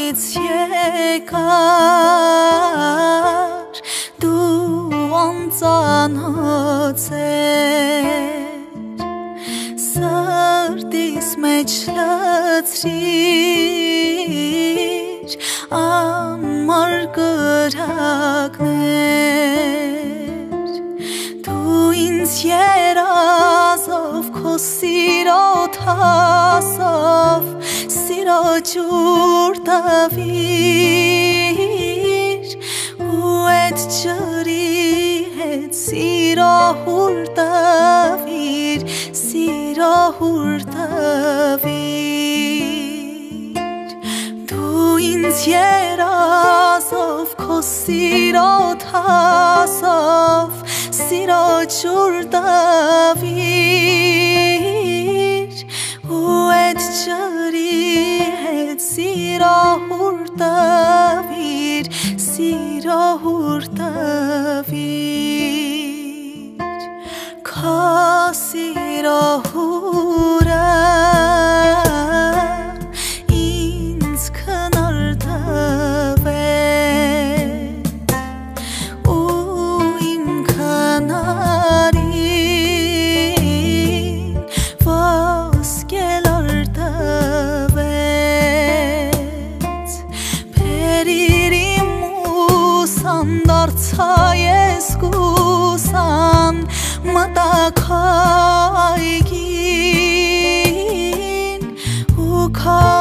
Քարից եկար դու անծանոց սրտիս մեջ լցրիր ամար կրակներ դու ինձ երազով քո սիրո թասով սիրո ջուր տվիր ու այդ ջրի հետ սիրո հուր տվիր սիրո հուր տվիր դու ինձ երազով քո սիրո թասով սիրո ջուր տվիր ու այդ ջրի հետ սիրո հուր տվիր սիրո հուր տվիր քո սիրո հուրը ինձ քնար տվեց ու իմ քնարին ոսկելար տվեց Պերիր իմ ուսան դարձա ես կուսան մտա քայգին ու քայ